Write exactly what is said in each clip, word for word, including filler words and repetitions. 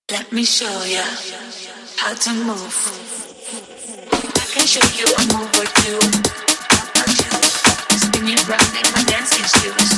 Let me show ya how to move. I can show you a move or two. How about you? Spin it round in my dancing shoes.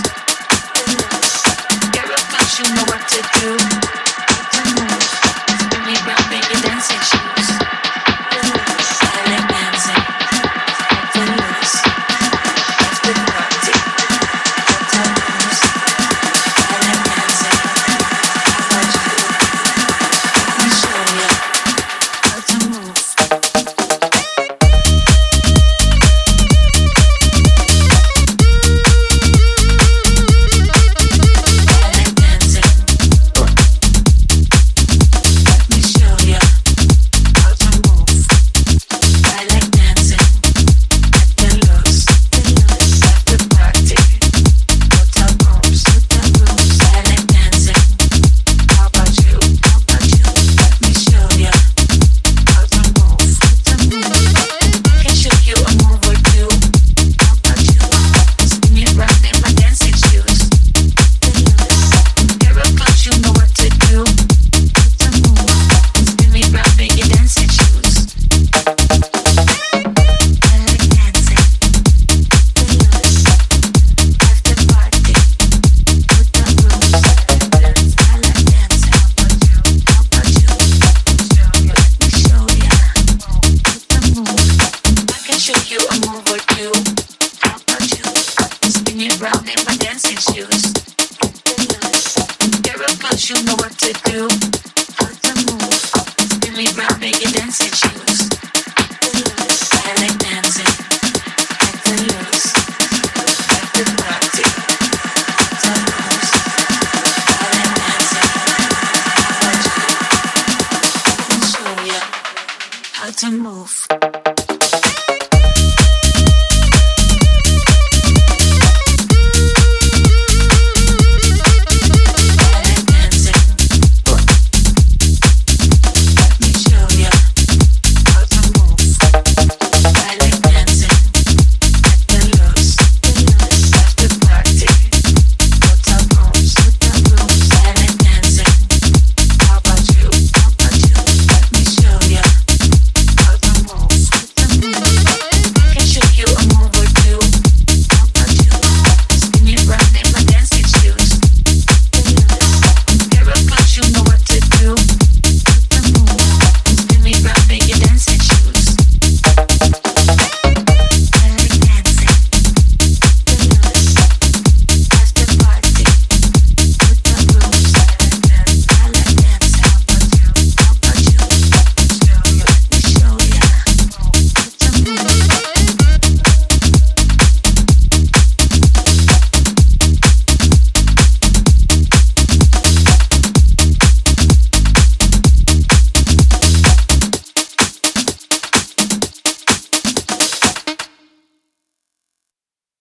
Get up, close, you know what to do. How to move. Spin it round in your dancing shoes. I like dancing. How to lose. That's the party. How to lose. I like dancing. How about you? Let me show ya how to move. You know what to do, how to move. Spin me round, make you dance and choose. I like dancing, act and loose. At the party, to lose. I like dancing, how about you? I'll show ya how to move.